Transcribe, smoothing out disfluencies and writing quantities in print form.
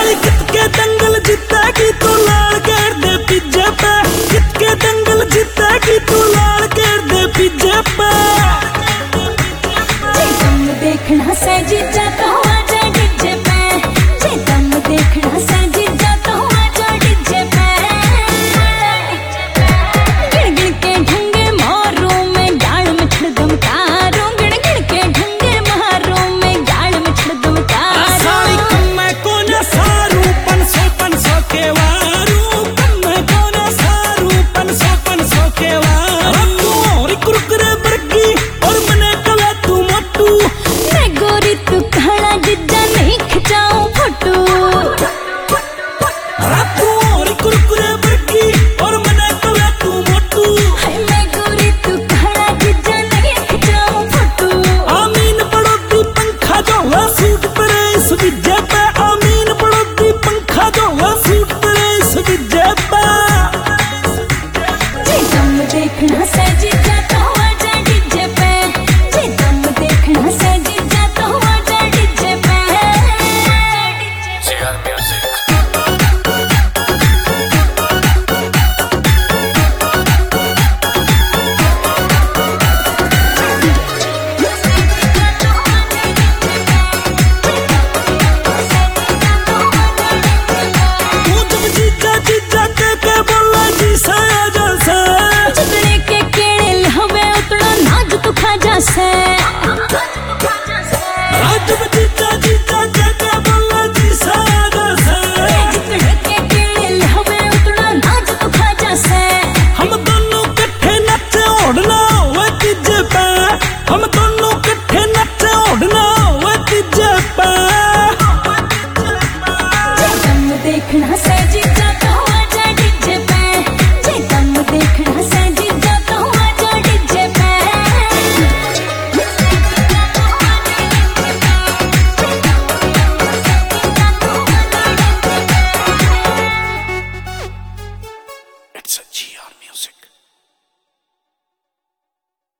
साली कितके दंगल जीतेगी तू लाल गेर दे पिज्जे पे, कितके दंगल जीतेगी तू लाल गेर दे पिज्जे पे। जे तुम देखना सज जाता हुआ जा डीजे पे, जे तुम देखना सज जाता हुआ जा डीजे पे। गिड़ के ढंगे मारो में गाड़ में छड़दम कारो, गिड़ के ढंगे मारो में गाड़ में छड़दम कारो। साली कम्मे कोना सारू 500 के वारू, कम्मे कोना सारू 500 के वारू। और कुरकुरे बर्गी और मने कला तू मोटू, मैं गोरी तू काला जिज्जा नहीं खिंचाऊं फोटो। तू और कुरकुरे बर्गी और मने कला तू मोटू। मैं गोरी तू काला जिज्जा नहीं खिंचाऊं फोटो। आमीन पड़ोती पंखा जो है सूट परे इस विजय पे, आमीन पड़ोती पंखा जो है सूट परे इस विजय पे। जे तुम देखना सज जाता हुआ जा डीजे पे, जे तुम देखना सज जाता हुआ जा डीजे पे। CR Music. तू जब जीजा जीजा के बोला जी साया जैसे, जितने के केड़े लहवे उतना नाज तू खा जा से। जब जीजा जीजा के बोला जी साया जैसे। जितने के केड़े लहवे उतना नाज तू खा जा से। हम दोनों कट्ठे नचे ओढ़ना हुए तीजे पे, हम दोनों कट्ठे नचे ओढ़ना हुए तीजे पे। जे तुम देखना सज